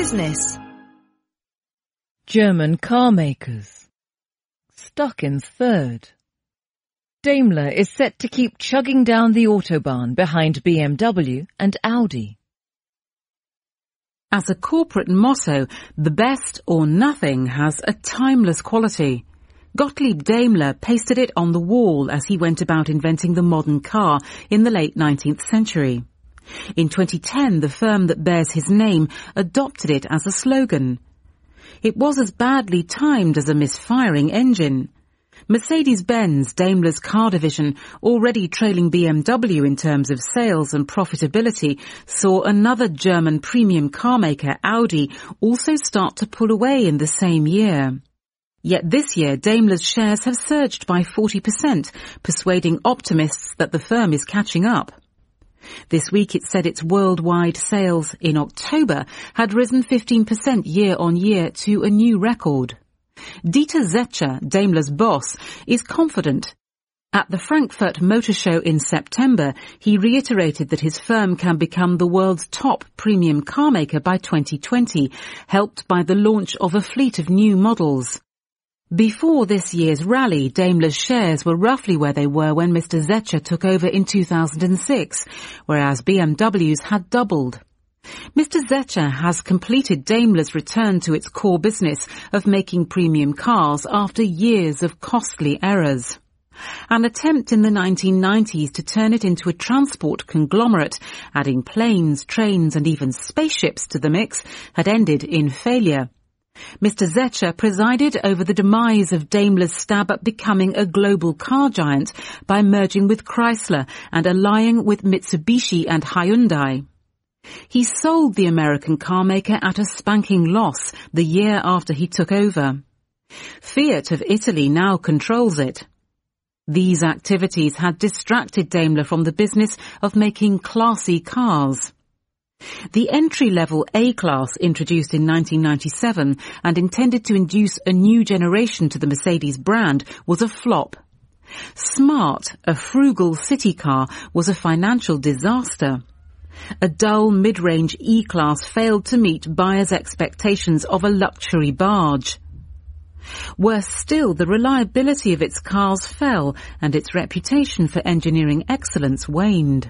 business. German car makers. Stuck in third. Daimler is set to keep chugging down the autobahn behind BMW and Audi. As a corporate motto, the best or nothing has a timeless quality. Gottlieb Daimler pasted it on the wall as he went about inventing the modern car in the late 19th century. In 2010, the firm that bears his name adopted it as a slogan. It was as badly timed as a misfiring engine. Mercedes-Benz, Daimler's car division, already trailing BMW in terms of sales and profitability, saw another German premium car maker, Audi, also start to pull away in the same year. Yet this year, Daimler's shares have surged by 40%, persuading optimists that the firm is catching up. This week it said its worldwide sales in October had risen 15% year-on-year to a new record. Dieter Zetsche, Daimler's boss, is confident. At the Frankfurt Motor Show in September, he reiterated that his firm can become the world's top premium car maker by 2020, helped by the launch of a fleet of new models. Before this year's rally, Daimler's shares were roughly where they were when Mr. Zetsche took over in 2006, whereas BMW's had doubled. Mr. Zetsche has completed Daimler's return to its core business of making premium cars after years of costly errors. An attempt in the 1990s to turn it into a transport conglomerate, adding planes, trains and even spaceships to the mix, had ended in failure. Mr. Zetsche presided over the demise of Daimler's stab at becoming a global car giant by merging with Chrysler and allying with Mitsubishi and Hyundai. He sold the American car maker at a spanking loss the year after he took over. Fiat of Italy now controls it. These activities had distracted Daimler from the business of making classy cars. The entry-level A-Class, introduced in 1997 and intended to induce a new generation to the Mercedes brand, was a flop. Smart, a frugal city car, was a financial disaster. A dull mid-range E-Class failed to meet buyers' expectations of a luxury barge. Worse still, the reliability of its cars fell and its reputation for engineering excellence waned.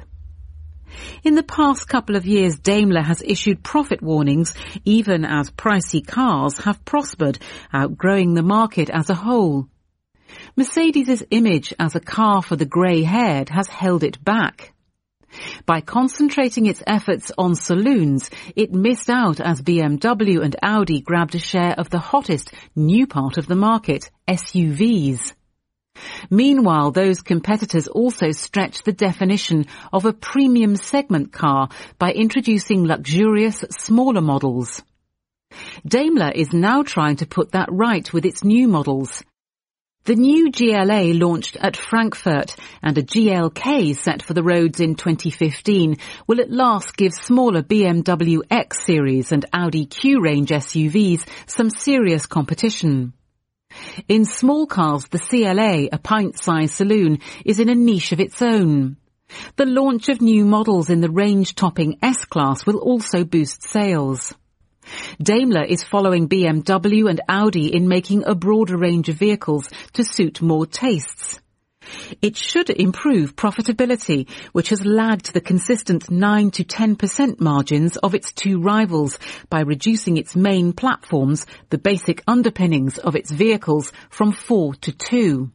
In the past couple of years, Daimler has issued profit warnings, even as pricey cars have prospered, outgrowing the market as a whole. Mercedes' image as a car for the grey-haired has held it back. By concentrating its efforts on saloons, it missed out as BMW and Audi grabbed a share of the hottest new part of the market, SUVs. Meanwhile, those competitors also stretched the definition of a premium segment car by introducing luxurious, smaller models. Daimler is now trying to put that right with its new models. The new GLA launched at Frankfurt and a GLK set for the roads in 2015 will at last give smaller BMW X Series and Audi Q-range SUVs some serious competition. In small cars, the CLA, a pint-sized saloon, is in a niche of its own. The launch of new models in the range-topping S-Class will also boost sales. Daimler is following BMW and Audi in making a broader range of vehicles to suit more tastes. It should improve profitability, which has lagged the consistent 9 to 10% margins of its two rivals, by reducing its main platforms, the basic underpinnings of its vehicles, from 4 to 2.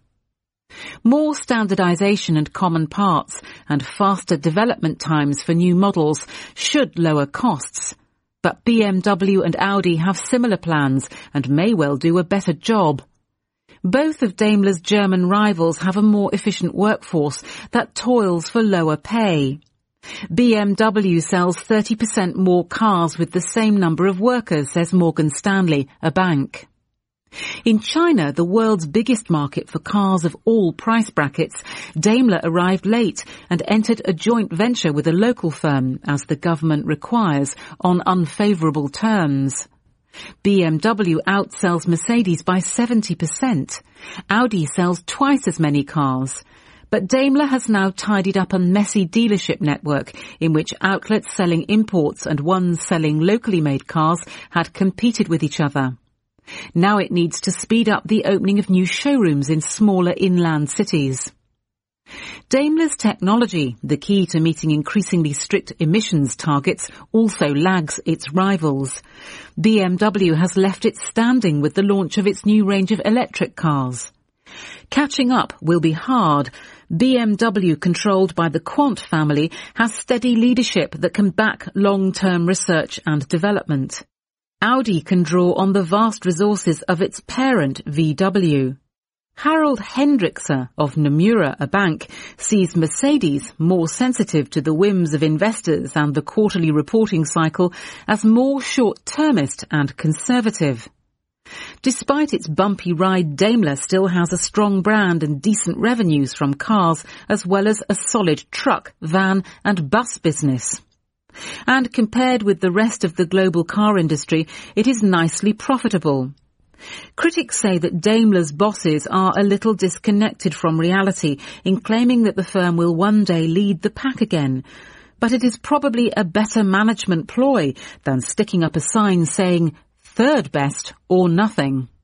More standardization and common parts and faster development times for new models should lower costs. But BMW and Audi have similar plans and may well do a better job. Both of Daimler's German rivals have a more efficient workforce that toils for lower pay. BMW sells 30% more cars with the same number of workers, says Morgan Stanley, a bank. In China, the world's biggest market for cars of all price brackets, Daimler arrived late and entered a joint venture with a local firm, as the government requires, on unfavourable terms. BMW outsells Mercedes by 70%. Audi sells twice as many cars. But Daimler has now tidied up a messy dealership network in which outlets selling imports and ones selling locally made cars had competed with each other. Now it needs to speed up the opening of new showrooms in smaller inland cities. Daimler's technology, the key to meeting increasingly strict emissions targets, also lags its rivals. BMW has left it standing with the launch of its new range of electric cars. Catching up will be hard. BMW, controlled by the Quant family, has steady leadership that can back long-term research and development. Audi can draw on the vast resources of its parent, VW. Harald Hendrickse of Nomura, a bank, sees Mercedes, more sensitive to the whims of investors and the quarterly reporting cycle, as more short-termist and conservative. Despite its bumpy ride, Daimler still has a strong brand and decent revenues from cars, as well as a solid truck, van and bus business. And compared with the rest of the global car industry, it is nicely profitable. Critics say that Daimler's bosses are a little disconnected from reality in claiming that the firm will one day lead the pack again. But it is probably a better management ploy than sticking up a sign saying, "Third best or nothing."